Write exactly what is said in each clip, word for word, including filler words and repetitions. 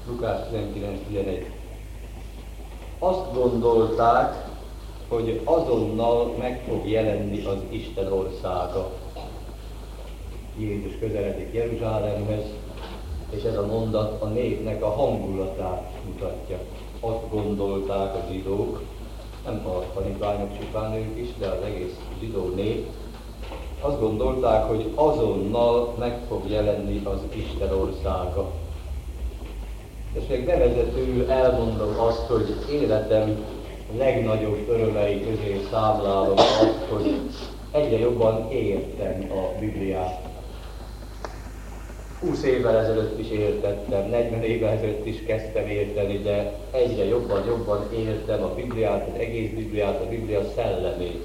Lukács tizenkilenc tizenegy. Azt gondolták, hogy azonnal meg fog jelenni az Isten országa. Jézus közeledik Jeruzsálemhez, és ez a mondat a népnek a hangulatát mutatja. Azt gondolták a zsidók, nem a tanítványok csupán ők is, de az egész zsidó nép, azt gondolták, hogy azonnal meg fog jelenni az Isten országa. És még bevezetőül elmondom azt, hogy életem legnagyobb örömei közé számlálom azt, hogy egyre jobban értem a Bibliát. húsz évvel ezelőtt is értettem, negyven évvel ezelőtt is kezdtem érteni, de egyre jobban, jobban értem a Bibliát, az egész Bibliát, a Biblia szellemét.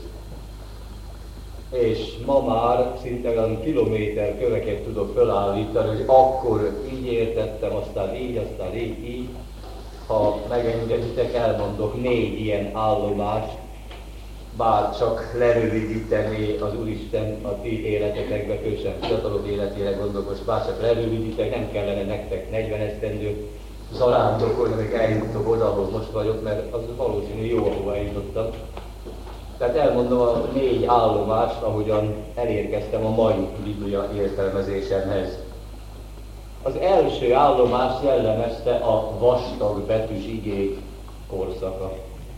És ma már szinte olyan kilométer köveket tudok felállítani, hogy akkor így értettem, aztán így, aztán így, így. Ha megengeditek, elmondok négy ilyen állomást, bár csak lerövidítené az Úristen a ti életetekbe, különösen fiatalok életére gondolok, most bár csak lerövidítek, nem kellene nektek negyven esztendőt zarándokolni, amíg eljutok oda, ahol most vagyok, mert az valószínű jó, ahova eljutottam. Tehát elmondom a négy állomást, ahogyan elérkeztem a mai Biblia értelmezésemhez. Az első állomás jellemezte a vastag betűs igék korszaka.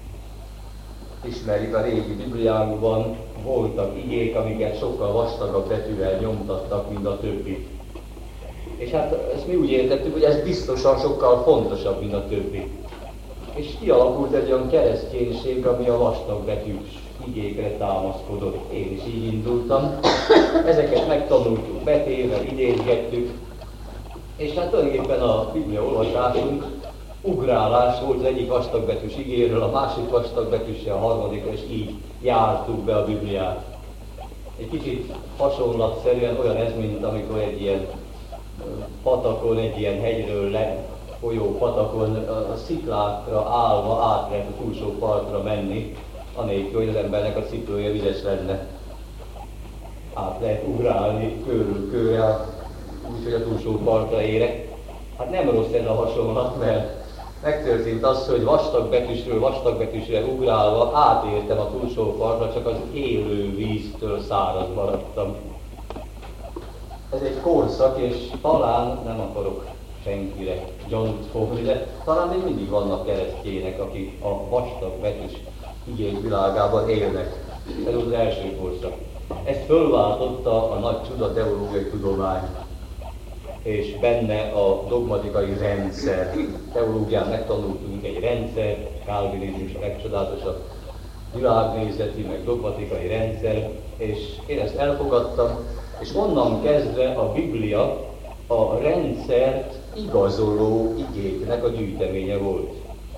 Ismerjük, a régi Bibliánkban voltak igék, amiket sokkal vastagabb betűvel nyomtattak, mint a többi. És hát ezt mi úgy értettük, hogy ez biztosan sokkal fontosabb, mint a többi. És kialakult egy olyan kereszténység, ami a vastag betűs igékre támaszkodott. Én is így indultam. Ezeket megtanultuk, betéve, idézgettük. És hát tulajdonképpen a Biblia olvasásunk ugrálás volt az egyik vastagbetűs igéről, a másik vastagbetűsre, a harmadikra, és így jártuk be a Bibliát. Egy kicsit hasonlatszerűen olyan ez, mint amikor egy ilyen patakon, egy ilyen hegyről le folyó patakon a sziklákra állva át lehet a túlsó partra menni, anélkül, hogy az embernek a cipője vizes lenne. Át lehet ugrálni körül körre, úgyhogy a túlsó partra érek. Hát nem rossz ez a hasonlat, mert megtörtént az, hogy vastag betűsről vastag betűsre ugrálva átértem a túlsó partra, csak az élő víztől száraz maradtam. Ez egy korszak, és talán nem akarok senkire gyanút fogni, de talán még mindig vannak keresztjének, akik a vastag betűs igény világában élnek. Ez az első korszak. Ezt fölváltotta a nagy csudateológiai tudomány, és benne a dogmatikai rendszer. Teológián megtanultunk egy rendszer, kálvinizmus a legcsodálatosabb világnézeti, meg dogmatikai rendszer, és én ezt elfogadtam, és onnan kezdve a Biblia a rendszert igazoló igéknek a gyűjteménye volt.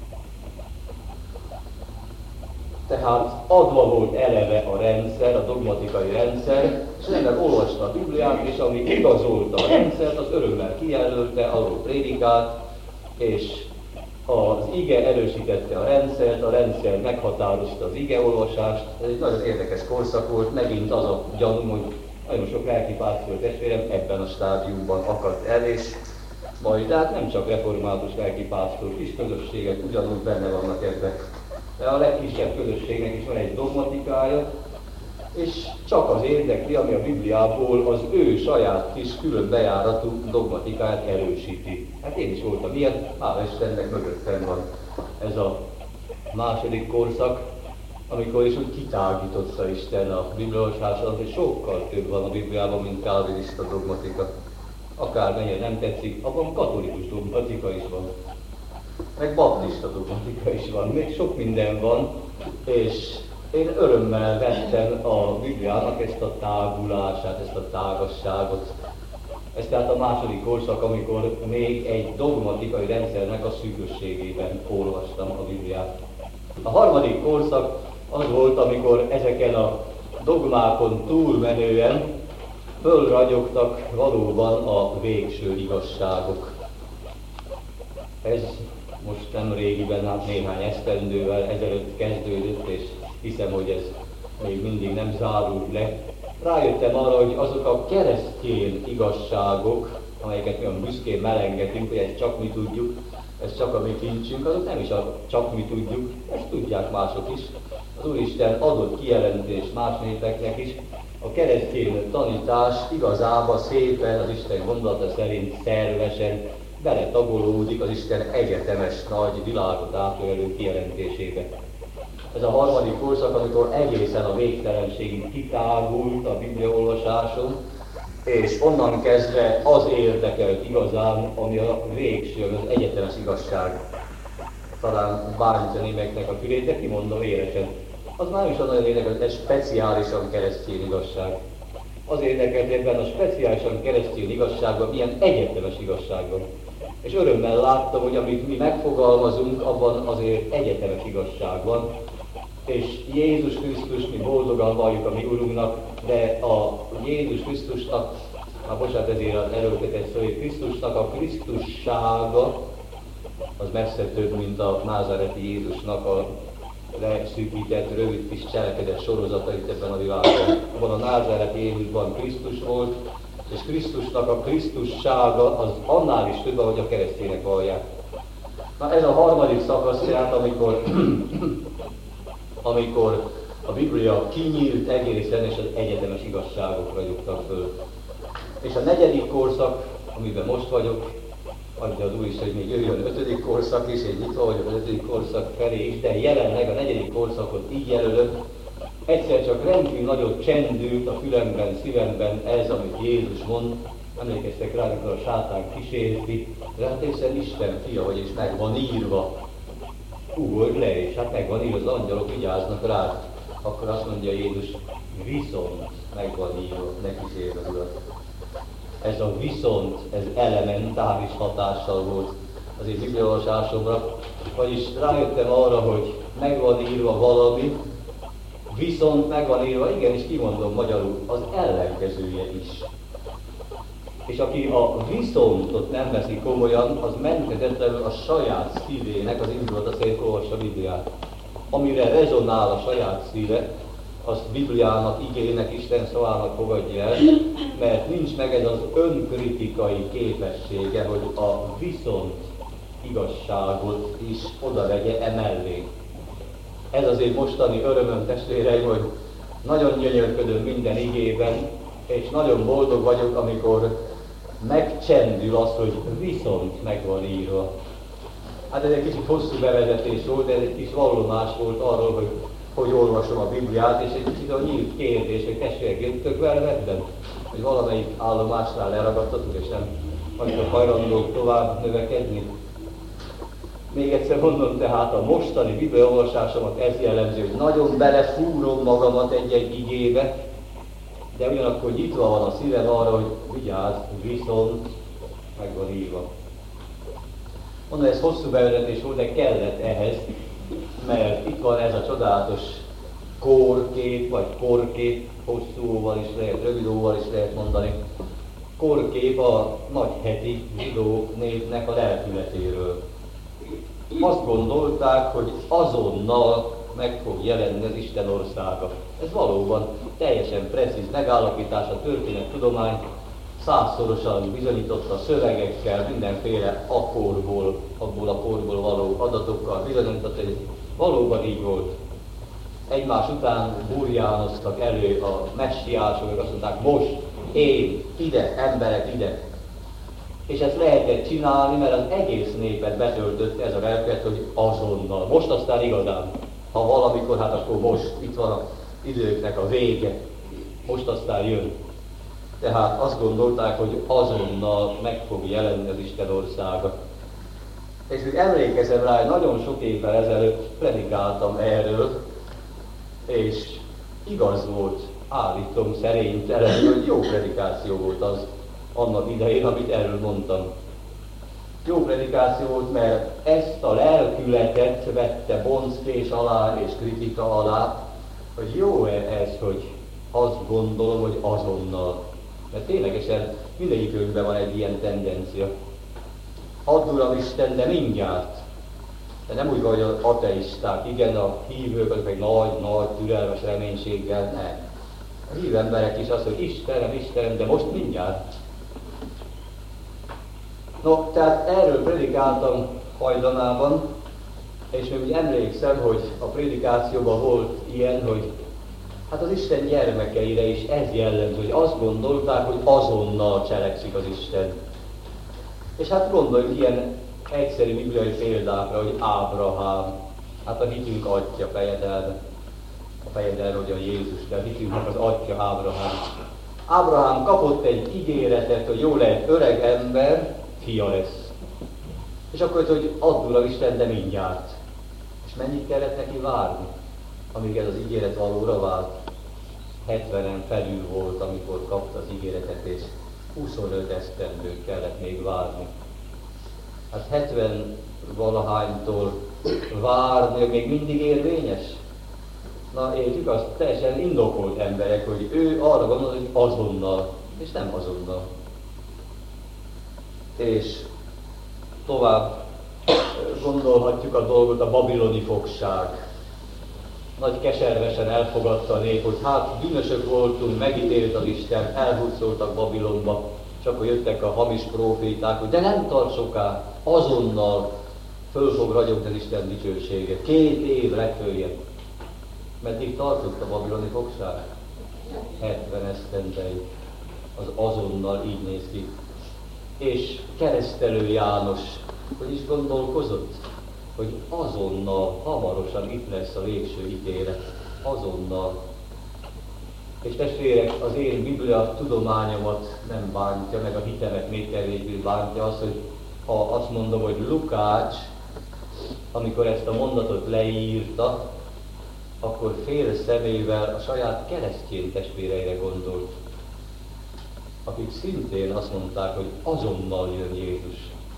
Tehát adva volt eleve a rendszer, a dogmatikai rendszer, és az ember olvasta a Bibliát, és ami igazolta a rendszert, az örömmel kijelölte, arról prédikált, és az ige erősítette a rendszert, a rendszer meghatározta az igeolvasást. Ez egy nagyon érdekes korszak volt, megint az a gyanúm, hogy nagyon sok lelkipásztor testvérem ebben a stádiumban akadt el, és majd, de hát nem csak református lelkipásztor, kis közösségek ugyanúgy benne vannak ebben. De a legkisebb közösségnek is van egy dogmatikája, és csak az érdekli, ami a Bibliából az ő saját kis külön bejáratú dogmatikáját erősíti. Hát én is voltam ilyen, hála Istennek mögöttem van ez a második korszak, amikor is úgy kitágította Isten a bibliaolvasáson, hogy sokkal több van a Bibliában, mint kálvinista dogmatika. Akármennyire nem tetszik, abban katolikus dogmatika is van. Meg baptista dogmatika is van, még sok minden van, és én örömmel vettem a Bibliának ezt a tágulását, ezt a tágasságot. Ez tehát a második korszak, amikor még egy dogmatikai rendszernek a szűkösségében olvastam a Bibliát. A harmadik korszak az volt, amikor ezeken a dogmákon túlmenően fölragyogtak valóban a végső igazságok. Ez most nem régiben, hát néhány esztendővel ezelőtt kezdődött, és hiszem, hogy ez még mindig nem zárult le. Rájöttem arra, hogy azok a keresztény igazságok, amelyeket mi olyan büszkén melengetünk, hogy ezt csak mi tudjuk, ez csak a mi kincsünk, azok nem is a csak mi tudjuk, ezt tudják mások is. Az Úristen adott kijelentés más népeknek is. A keresztény tanítás igazából szépen az Isten gondolata szerint szervesen beletagolódik az Isten egyetemes nagy világot átölelő kijelentésébe. Ez a harmadik korszak, amikor egészen a végtelenségig kitágult a bibliaolvasáson, és onnan kezdve az érdekelt igazán, ami a végső, az egyetemes igazság. Talán bántja némeknek a fülét, de kimondom élesen. Az már is nagyon érdekes, hogy ez speciálisan keresztény igazság. Az érdekelt ebben a speciálisan keresztény igazságban milyen egyetemes igazság van. És örömmel láttam, hogy amit mi megfogalmazunk, abban azért egyetemes igazság van. És Jézus Krisztus, mi boldogan valljuk a mi Urunknak, de a Jézus Krisztusnak, hát bocsánat, ezért az erőltetett szó, hogy Krisztusnak a Krisztussága, az messze több, mint a názáreti Jézusnak a leszűkített, rövid kis cselekedet sorozatait ebben a világban. Abban a názáreti Jézusban Krisztus volt, és Krisztusnak a Krisztussága az annál is több, ahogy a keresztények vallják. Na ez a harmadik szakasz, tehát amikor, amikor a Biblia kinyílt egészen, és az egyetemes igazságokra jutnak föl. És a negyedik korszak, amiben most vagyok, adja az Úr is, hogy még jöjjön ötödik korszak is, én nyitva vagyok az ötödik korszak felé is, de jelenleg a negyedik korszakot így jelölöm. Egyszer csak rendkívül nagyot csendült a fülemben, szívemben ez, amit Jézus mond. Emlékeztek rá, amikor a sátán kísérti, de hát hiszen Isten fia vagy, és meg van írva. Ugorj le, és hát meg van írva, az angyalok vigyáznak rá. Akkor azt mondja Jézus, viszont meg van írva, ne kísérd az Urat. Ez a viszont, ez elementáris hatással volt az én bibliaolvasásomra, vagyis rájöttem arra, hogy meg van írva valami, viszont meg van írva, igenis kimondom magyarul, az ellenkezője is. És aki a viszontot nem veszi komolyan, az menthetetlenül a saját szívének az indulata szerint olvassa a Bibliát. Amire rezonál a saját szíve, azt Bibliának, igének, Isten szavának fogadja el, mert nincs meg ez az önkritikai képessége, hogy a viszont igazságot is oda vegye emellé. Ez az én mostani örömöm, testvéreim, hogy nagyon gyönyörködöm minden igében, és nagyon boldog vagyok, amikor megcsendül az, hogy viszont meg van írva. Hát ez egy kicsit hosszú bevezetés volt, de ez egy kis vallomás volt arról, hogy hogy olvasom a Bibliát, és egy kicsit a nyílt kérdés, hogy testvérek, jöttök vele ebben? Hogy valamelyik állomásnál leragadtatok, és nem vagytok hajlandók tovább növekedni? Még egyszer mondom, tehát a mostani bibliaolvasásomat ez jellemző, hogy nagyon belefúrom magamat egy-egy igébe, de ugyanakkor nyitva van a szívem arra, hogy vigyázz, viszont meg van írva. Mondom, ez hosszú bevezetés volt, de kellett ehhez, mert itt van ez a csodálatos kórkép, vagy korkép, hosszú óval is lehet, rövid óval is lehet mondani. Korkép a nagyheti zsidó népnek a lelkületéről. Azt gondolták, hogy azonnal meg fog jelenni az Isten országa. Ez valóban teljesen precíz megállapítás, a történettudomány százszorosan bizonyította szövegekkel, mindenféle akkorból, abból a korból való adatokkal bizonyította, hogy valóban így volt. Egymás után burjánoztak elő a messiások, azt mondták, most én, ide, emberek, ide. És ezt lehetett csinálni, mert az egész népet betöltötte ez a lelket, hogy azonnal. Most aztán igazán, ha valamikor, hát akkor most, itt van az időknek a vége, most aztán jön. Tehát azt gondolták, hogy azonnal meg fog jelenni az Isten országa. És úgy emlékezem rá, hogy nagyon sok évvel ezelőtt predikáltam erről, és igaz volt, állítom szerénytelen, hogy jó predikáció volt az annak idején, amit erről mondtam. Jó predikáció volt, mert ezt a lelkületet vette bonzkés alá és kritika alá, hogy jó-e ez, hogy azt gondolom, hogy azonnal. Mert ténylegesen mindegyikünkben van egy ilyen tendencia. Add Uram Isten, de mindjárt. De nem úgy van, hogy az ateisták, igen, a hívők, azok egy nagy-nagy türelmes reménységgel, nem. A hívő emberek is azt, hogy Istenem, Istenem, de most mindjárt. No, tehát erről predikáltam hajdanában, és még úgy emlékszem, hogy a prédikációban volt ilyen, hogy hát az Isten gyermekeire is ez jellemző, hogy azt gondolták, hogy azonnal cselekszik az Isten. És hát gondoljunk ilyen egyszerű bibliai példákra, hogy Ábrahám, hát a hitünk atya, fejedelme, a fejedelme, hogy a Jézus, de a hitünknek az atya Ábrahám. Ábrahám kapott egy ígéretet, hogy jó lehet, öreg ember, fia lesz. És akkor, hogy add Uram Isten, de mindjárt. És mennyit kellett neki várni, amíg ez az ígéret valóra vált? hetvenen felül volt, amikor kapta az ígéretet, és huszonöt esztendőt kellett még várni. Hát hetven valahánytól várni, még mindig érvényes? Na értjük, az teljesen indokolt emberek, hogy ő arra gondol, hogy azonnal, és nem azonnal. És tovább gondolhatjuk a dolgot, a babiloni fogság. Nagy keservesen elfogadta a nép, hogy hát bűnösök voltunk, megítélt az Isten, elhurcoltak Babilonba, és akkor jöttek a hamis próféták, hogy de nem tart soká, azonnal föl fog ragyogni az Isten dicsősége. Két év legföljebb. Meddig tartott a babiloni fogság? hetven esztendeig. Az azonnal így néz ki. És Keresztelő János, hogy is gondolkozott, hogy azonnal, hamarosan itt lesz a végső ítélet. Azonnal. És testvérek, az én biblia tudományomat nem bántja, meg a hitemet még kevésbé bántja az, hogy ha azt mondom, hogy Lukács, amikor ezt a mondatot leírta, akkor fél szemével a saját keresztény testvéreire gondolt, akik szintén azt mondták, hogy azonnal jön Jézus.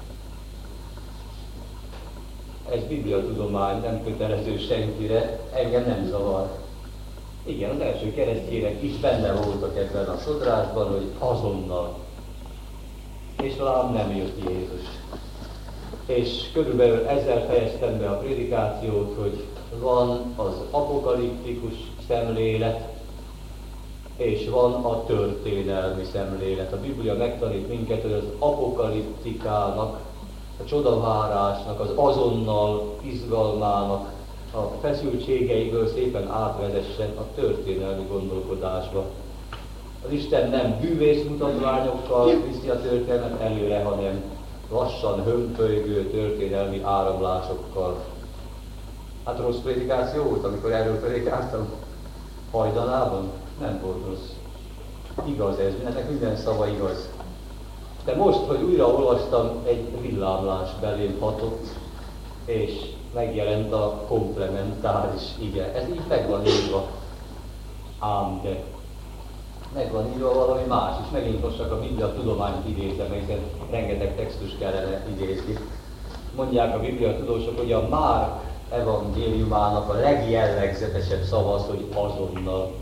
Ez bibliatudomány, nem kötelező senkire, engem nem zavar. Igen, az első keresztjének is benne voltak ebben a sodrásban, hogy azonnal. És lám nem jött Jézus. És körülbelül ezzel fejeztem be a prédikációt, hogy van az apokaliptikus szemlélet, és van a történelmi szemlélet. A Biblia megtanít minket, hogy az apokaliptikának, a csodavárásnak, az azonnal izgalmának, a feszültségeiből szépen átvezessen a történelmi gondolkodásba. Az Isten nem bűvész mutatványokkal viszi a történelmet előre, hanem lassan hömpölygő történelmi áramlásokkal. Hát rossz prédikáció volt, amikor erről prédikáltam hajdanában? Nem volt rossz. Igaz ez, ennek minden szava igaz. De most, hogy újra olvastam, egy villámlás belém hatott, és megjelent a komplementáris ige. Ez így meg van írva. Ám de meg van írva valami más is. Megint most csak a Biblia tudományt idézem, hiszen rengeteg textus kellene idézni. Mondják a Biblia tudósok, hogy a Márk evangéliumának a legjellegzetesebb szava az, hogy azonnal.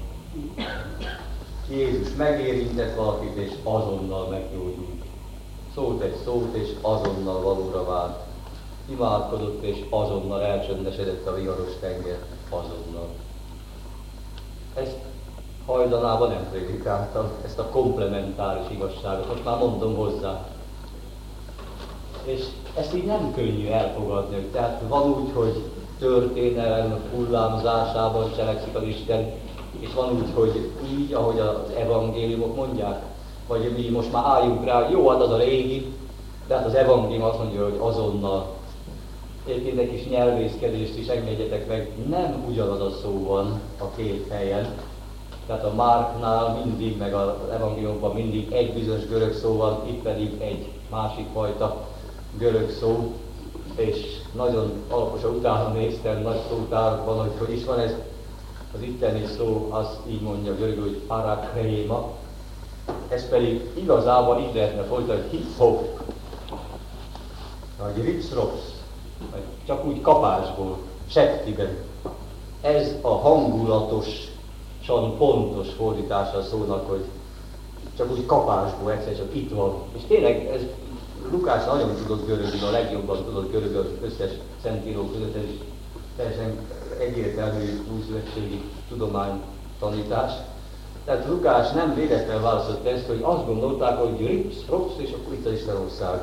Jézus megérintett valakit, és azonnal meggyógyult. Szólt egy szót, és azonnal valóra vált. Imádkozott, és azonnal elcsöndesedett a viharos tenger. Azonnal. Ezt hajdanában nem prédikáltam, ezt a komplementáris igazságot. Most már mondom hozzá. És ezt így nem könnyű elfogadni. Tehát van úgy, hogy történelem hullámzásában cselekszik az Isten, és van úgy, hogy így, ahogy az evangéliumok mondják, vagy mi most már álljunk rá, jó, hát az a régi, de hát az evangélium azt mondja, hogy azonnal. Egyébként egy kis nyelvészkedést is engedjetek meg, nem ugyanaz a szó van a két helyen. Tehát a Márknál mindig, meg az evangéliumban mindig egy bizonyos görög szó van, itt pedig egy másik fajta görög szó, és nagyon alaposan utána néztem, nagy szótárban, hogy hogy is van ez. Az itteni szó azt így mondja görögül, hogy parakréma, ez pedig igazából így lehetne folytatni, hogy hip-hop, vagy rips-rops, vagy csak úgy kapásból, septiben. Ez a hangulatosan pontos fordítása a szónak, hogy csak úgy kapásból, egyszer csak itt van. És tényleg ez Lukács nagyon tudott görögül, a legjobban tudott görögül az összes szentíró között, ez is teljesen egyértelmű újszövetségi tudománytanítás. Tehát Lukács nem véletlenül választott ezt, hogy azt gondolták, hogy rips, rops, és akkor itt az Isten országa.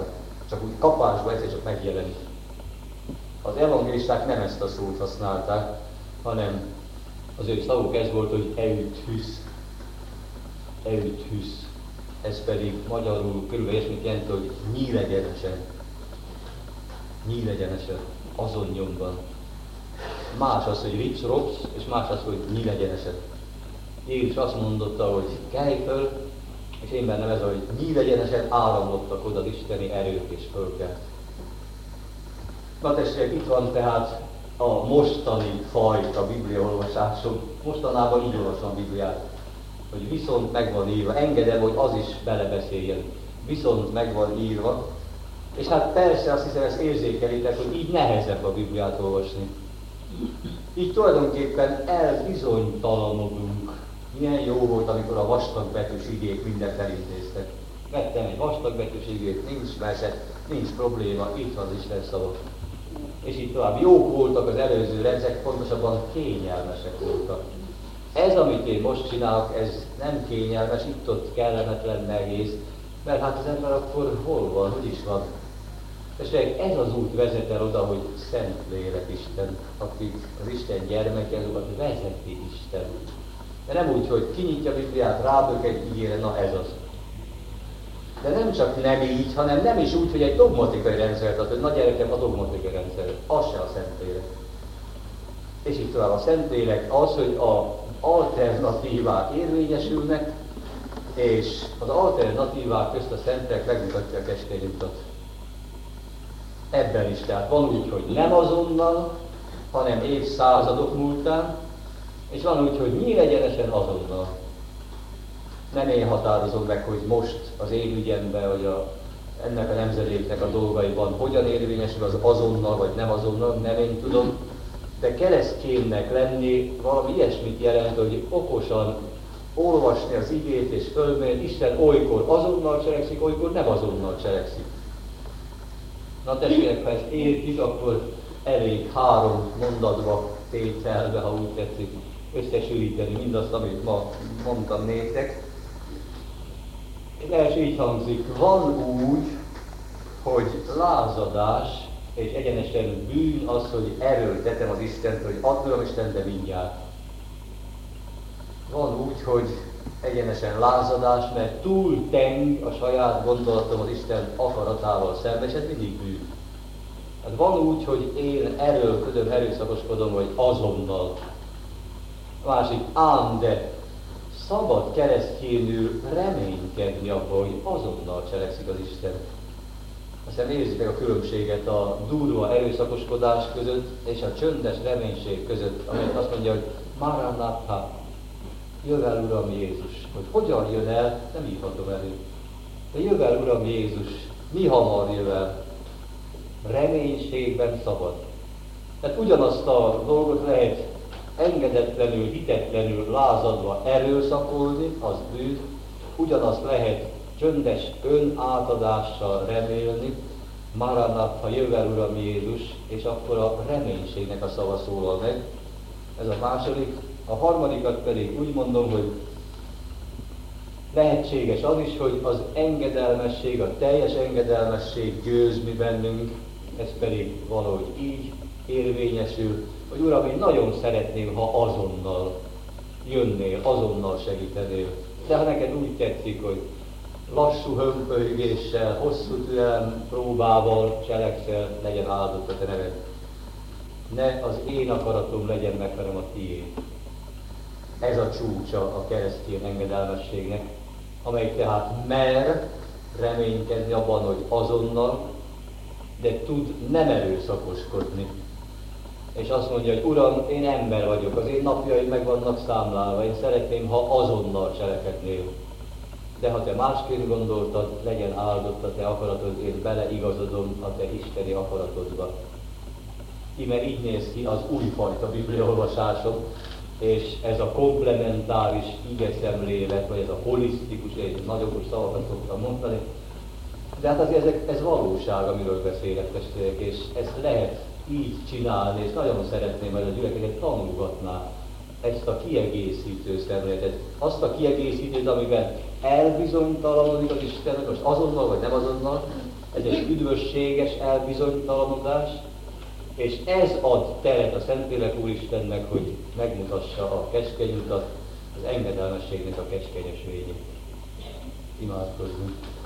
csak úgy kapásba egyszer csak megjelent. Az evangélisták nem ezt a szót használták, hanem az ő szavuk ez volt, hogy euthüsz. Euthüsz. Ez pedig magyarul körülbelül ilyesmit jelent, hogy nyílegyenesen. Nyílegyenesen, azon nyomban. Más az, hogy rips, rops, és más az, hogy nyílegyenesen. Jézus azt mondotta, hogy kelj föl, és én bennem ez, hogy nyílegyenesen áramlottak oda az isteni erők és fölkelt. Na testvérek, itt van tehát a mostani fajta bibliaolvasásom. Mostanában így olvasom a Bibliát, hogy viszont meg van írva, engedem, hogy az is belebeszéljen. Viszont meg van írva, és hát persze azt hiszem, ezt érzékelitek, hogy így nehezebb a Bibliát olvasni. Így tulajdonképpen elbizonytalanodunk. Milyen jó volt, amikor a vastagbetűs igék mindent elintéztek. Vettem egy vastagbetűs igét, nincs meset, nincs probléma, itt van az Isten szava. És így tovább. Jók voltak az előző rendszerek, pontosabban kényelmesek voltak. Ez, amit én most csinálok, ez nem kényelmes, itt-ott kellemetlen, nehéz, mert hát az ember akkor hol van, hogy is van. És ez az út vezet el oda, hogy Szentlélek Isten, akik az Isten gyermeke, azokat vezeti Isten. De nem úgy, hogy kinyitja a Bibliát, rábök egy igére, na ez az. De nem csak nem így, hanem nem is úgy, hogy egy dogmatikai rendszert ad, hogy na gyerekem, a dogmatikai rendszer, az se a Szentlélek. És így tovább a Szentlélek az, hogy az alternatívák érvényesülnek, és az alternatívák közt a Szentlélek megmutatja a keskeny utat. Ebben is, tehát van úgy, hogy nem azonnal, hanem évszázadok múltán, és van úgy, hogy nyílegyenesen azonnal. Nem én határozom meg, hogy most az én ügyemben, vagy a, ennek a nemzedéknek a dolgaiban hogyan érvényesül az azonnal, vagy nem azonnal, nem én tudom, de kereszténynek lenni valami ilyesmit jelent, hogy okosan olvasni az igét és fölmérni, Isten olykor azonnal cselekszik, olykor nem azonnal cselekszik. Na testvérek, ha ezt értjük, akkor elég három mondatba, tételbe, ha úgy tetszik, összesűríteni mindazt, amit ma mondtam néktek. Az első így hangzik, van úgy, hogy lázadás és egyenesen bűn az, hogy erőltetem az Istent, hogy addulom Isten, de mindjárt. Van úgy, hogy egyenesen lázadás, mert túl teng a saját gondolatom az Isten akaratával szemben, és ez mindig bűn. Hát van úgy, hogy én erőlködöm, erőszakoskodom, hogy azonnal. A másik, ám de szabad keresztjénül reménykedni abban, hogy azonnal cselekszik az Isten. Aztán érzitek a különbséget a durva erőszakoskodás között és a csöndes reménység között, amelyet azt mondja, hogy Maranatha, jöv el Uram Jézus. Hogy hogyan jön el, nem írhatom elő. De jöv el Uram Jézus, mi hamar jöv el? Reménységben szabad. Tehát ugyanazt a dolgot lehet engedetlenül, hitetlenül, lázadva erőszakolni, az bűn, ugyanazt lehet csöndes önátadással remélni, Maranatha, jöv el Uram Jézus, és akkor a reménységnek a szava szólal meg. Ez a második. A harmadikat pedig úgy mondom, hogy lehetséges az is, hogy az engedelmesség, a teljes engedelmesség győz mi bennünk, ez pedig valahogy így érvényesül, hogy Uram, én nagyon szeretném, ha azonnal jönnél, azonnal segítenél. De ha neked úgy tetszik, hogy lassú hömpölygéssel, hosszú türelem próbával cselekszel, legyen áldott a te neved. Ne az én akaratom legyen meg, hanem a tiéd. Ez a csúcsa a keresztény engedelmességnek, amely tehát mer reménykedni abban, hogy azonnal, de tud nem erőszakoskodni. És azt mondja, hogy Uram, én ember vagyok, az én napjaim meg vannak számlálva, én szeretném, ha azonnal cselekednél. De ha te másként gondoltad, legyen áldott a te akaratod, én beleigazodom a te isteni akaratodba. Íme így néz ki az újfajta bibliaolvasásom, és ez a komplementáris igeszemlélet, vagy ez a holisztikus, egy nagyobbos szavakat szoktam mondani, de hát azért ezek, ez valóság, amiről beszélek, testvérek, és ezt lehet így csinálni, és nagyon szeretném, hogy a gyülekezet tanulgatná ezt a kiegészítő szemléletet, azt a kiegészítőt, amiben elbizonytalanodik az Isten, most azonnal vagy nem azonnal, Ez egy üdvösséges elbizonytalanodás, és ez ad teret a Szentlélek Úristennek, hogy megmutassa a keskeny utat, az engedelmességnek a keskeny ösvényét. Imádkozzunk!